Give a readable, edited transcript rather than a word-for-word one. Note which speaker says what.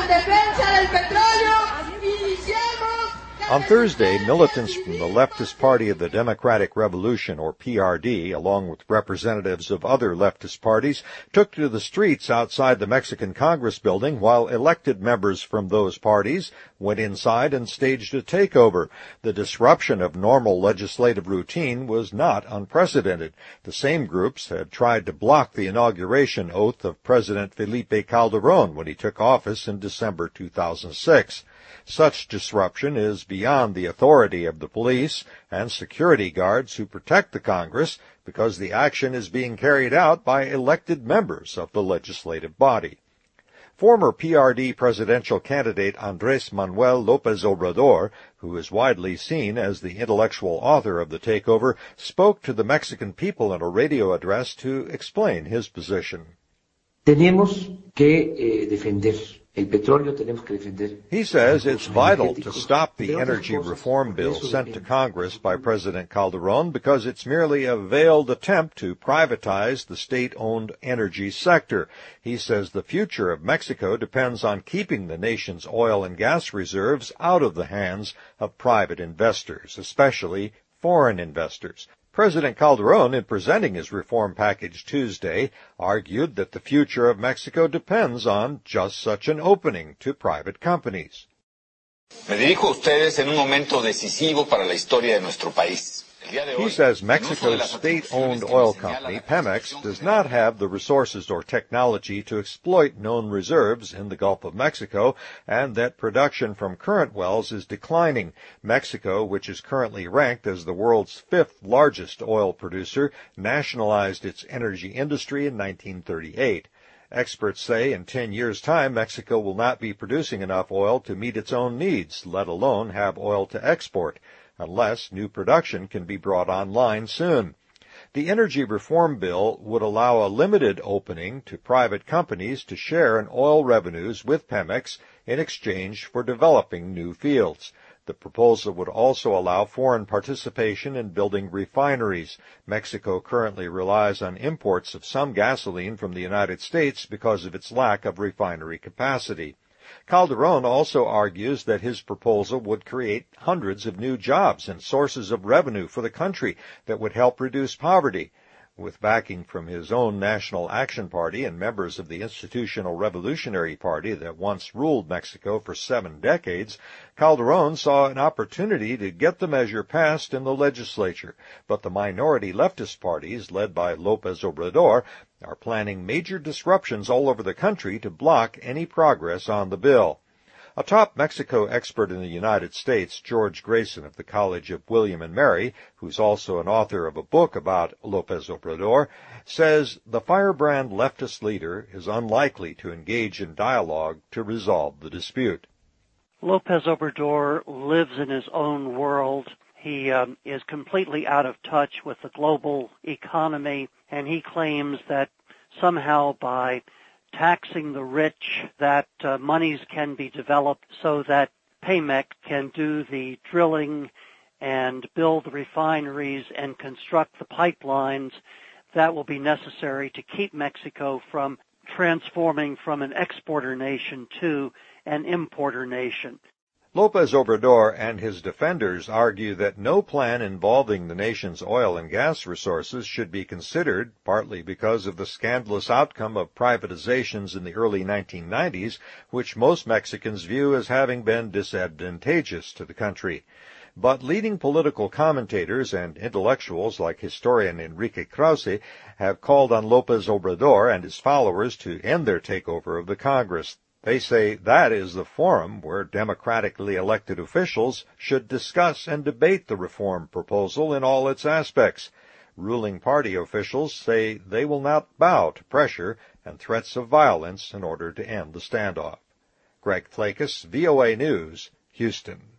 Speaker 1: On Thursday, militants from the leftist party of the Democratic Revolution, or PRD, along with representatives of other leftist parties, took to the streets outside the Mexican Congress building, while elected members from those parties went inside and staged a takeover. The disruption of normal legislative routine was not unprecedented. The same groups had tried to block the inauguration oath of President Felipe Calderón when he took office in December 2006. Such disruption is beyond the authority of the police and security guards who protect the Congress, because the action is being carried out by elected members of the legislative body. Former PRD presidential candidate Andrés Manuel López Obrador, who is widely seen as the intellectual author of the takeover, spoke to the Mexican people in a radio address to explain his position.
Speaker 2: Tenemos que defender.
Speaker 1: He says it's vital to stop the energy reform bill sent to Congress by President Calderón because it's merely a veiled attempt to privatize the state-owned energy sector. He says the future of Mexico depends on keeping the nation's oil and gas reserves out of the hands of private investors, especially foreign investors. President Calderón, in presenting his reform package Tuesday, argued that the future of Mexico depends on just such an opening to private companies.
Speaker 3: Me dirijo a ustedes en un momento decisivo para la historia de nuestro país.
Speaker 1: He says Mexico's state-owned oil company, Pemex, does not have the resources or technology to exploit known reserves in the Gulf of Mexico, and that production from current wells is declining. Mexico, which is currently ranked as the world's fifth largest oil producer, nationalized its energy industry in 1938. Experts say in 10 years' time, Mexico will not be producing enough oil to meet its own needs, let alone have oil to export, unless new production can be brought online soon. The energy reform bill would allow a limited opening to private companies to share in oil revenues with Pemex in exchange for developing new fields. The proposal would also allow foreign participation in building refineries. Mexico currently relies on imports of some gasoline from the United States because of its lack of refinery capacity. Calderón also argues that his proposal would create hundreds of new jobs and sources of revenue for the country that would help reduce poverty. With backing from his own National Action Party and members of the Institutional Revolutionary Party that once ruled Mexico for 7 decades, Calderón saw an opportunity to get the measure passed in the legislature, but the minority leftist parties, led by López Obrador, are planning major disruptions all over the country to block any progress on the bill. A top Mexico expert in the United States, George Grayson of the College of William and Mary, who's also an author of a book about López Obrador, says the firebrand leftist leader is unlikely to engage in dialogue to resolve the dispute.
Speaker 4: López Obrador lives in his own world. He is completely out of touch with the global economy, and he claims that somehow by taxing the rich, that monies can be developed so that Pemex can do the drilling and build the refineries and construct the pipelines that will be necessary to keep Mexico from transforming from an exporter nation to an importer nation.
Speaker 1: López Obrador and his defenders argue that no plan involving the nation's oil and gas resources should be considered, partly because of the scandalous outcome of privatizations in the early 1990s, which most Mexicans view as having been disadvantageous to the country. But leading political commentators and intellectuals like historian Enrique Krause have called on López Obrador and his followers to end their takeover of the Congress. They say that is the forum where democratically elected officials should discuss and debate the reform proposal in all its aspects. Ruling party officials say they will not bow to pressure and threats of violence in order to end the standoff. Greg Flakes, VOA News, Houston.